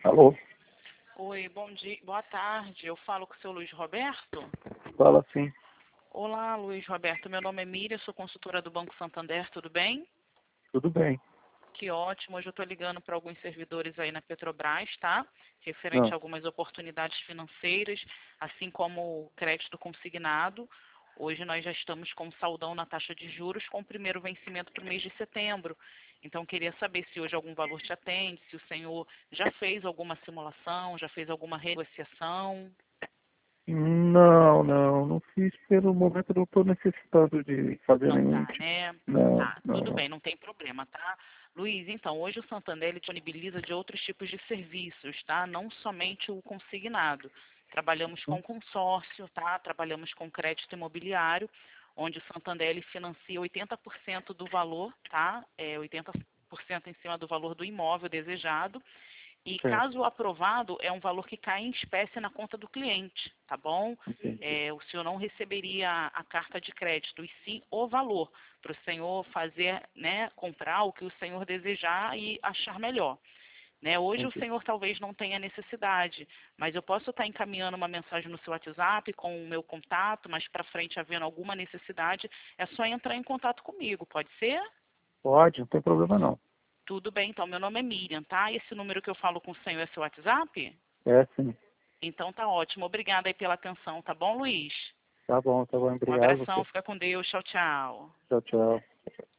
Alô? Oi, bom dia, boa tarde. Eu falo com o seu Luiz Roberto. Fala sim. Olá, Luiz Roberto. Meu nome é Miriam, sou consultora do Banco Santander, tudo bem? Tudo bem. Que ótimo. Hoje eu estou ligando para alguns servidores aí na Petrobras, tá? Referente Ah, a algumas oportunidades financeiras, assim como o crédito consignado. Hoje nós já estamos com saldão na taxa de juros com o primeiro vencimento para o mês de setembro. Então, queria saber se hoje algum valor te atende, se o senhor já fez alguma simulação, já fez alguma renegociação. não fiz. Pelo momento não estou necessitando de fazer Não nenhum tá, tipo. né? Não, Tá, não, tudo não. bem, não tem problema, tá? Luiz, então, hoje o Santander ele disponibiliza de outros tipos de serviços, tá? Não somente o consignado. Trabalhamos com consórcio, tá? Trabalhamos com crédito imobiliário, onde o Santander ele financia 80% do valor, tá? 80% em cima do valor do imóvel desejado. E Certo, caso aprovado, é um valor que cai em espécie na conta do cliente, tá bom? entendi. O senhor não receberia a carta de crédito, e sim o valor, para o senhor fazer, né, comprar o que o senhor desejar e achar melhor. Né? Hoje o Entendi. senhor talvez não tenha necessidade, mas eu posso estar encaminhando uma mensagem no seu WhatsApp com o meu contato, mas para frente havendo alguma necessidade, é só entrar em contato comigo, pode ser? Pode, não tem problema não. Tudo bem, então, meu nome é Miriam, tá? Esse número que eu falo com o senhor é seu WhatsApp? É sim. Então tá ótimo. Obrigada aí pela atenção, tá bom, Luiz? Tá bom, Um obrigado a abração, você. fica com Deus. Tchau, tchau. Tchau, tchau.